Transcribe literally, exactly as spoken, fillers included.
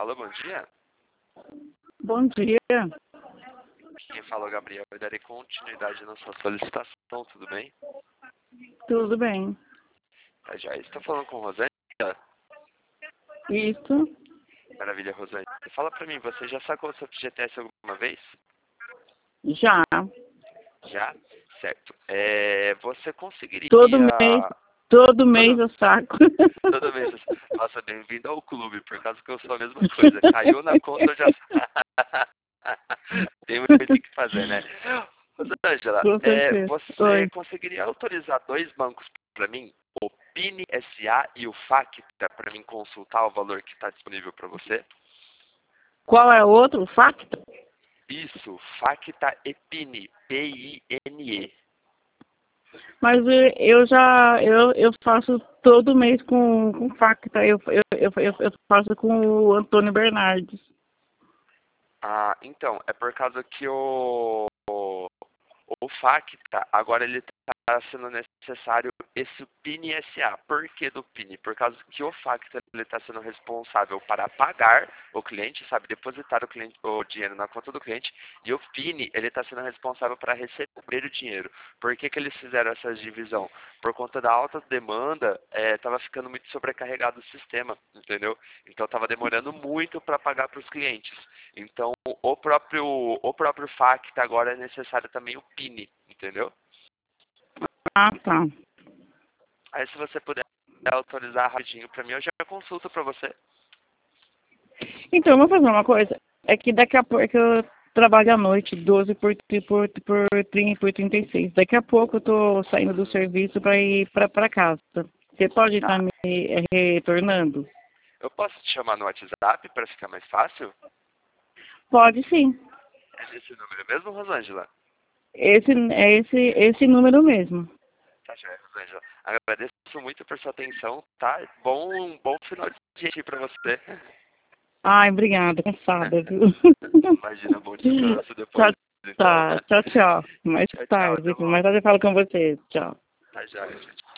Alô, bom dia. Bom dia. Quem fala é o Gabriel. Eu darei continuidade na sua solicitação, tudo bem? Tudo bem. Tá, já estou falando com Rosângela. Isso? Maravilha, Rosângela. Fala pra mim, você já sacou o seu F G T S alguma vez? Já. Já? Certo. É, você conseguiria... Todo mês, todo mês Todo... eu saco. Toda vez. Nossa, bem-vindo ao clube, por causa que eu sou a mesma coisa. Caiu na conta, eu já. Tem muito o que fazer, né? Rosângela, Com é, certeza. você Oi. conseguiria autorizar dois bancos para mim? O Pini S A e o Facta, para mim consultar o valor que está disponível para você? Qual é o outro? Facta? Isso, Facta e Pini, P I N E. Mas eh, eu já, eu, eu faço todo mês com, com Facta. Eu, eu, eu, eu eu faço com o Antônio Bernardes. Ah, então, é por causa que o, o, o Facta, agora ele está sendo necessário esse Pini S A. Por que do Pini? Por causa que o Facta está sendo responsável para pagar o cliente, sabe, depositar o, cliente, o dinheiro na conta do cliente, e o Pini ele está sendo responsável para receber o dinheiro. Por que que eles fizeram essa divisão? Por conta da alta demanda, estava ficando muito sobrecarregado o sistema, entendeu? Então estava demorando muito para pagar para os clientes. Então o próprio, o próprio Facta agora é necessário também o Pini, entendeu? Ah, tá. Aí se você puder autorizar rapidinho para mim, eu já consulto para você. Então, vamos fazer uma coisa. É que daqui a pouco eu trabalho à noite, doze por, por, por, trinta, por trinta e seis. Daqui a pouco eu tô saindo do serviço para ir para casa. Você pode estar Tá. me eh, retornando? Eu posso te chamar no WhatsApp para ficar mais fácil? Pode sim. É esse número mesmo, Rosângela? Esse, é esse, esse número mesmo. Tá, já, Rosângela. Agradeço muito por sua atenção, tá? Bom, bom final de dia aí pra você. Ai, obrigada. Cansada, viu? Imagina, bom descanso Tchau, depois, então. tá. Tchau, tchau. Mais Tchau, tchau, até tarde. logo. Mais tarde eu falo com você. Tchau. Tá, já, tchau, tchau.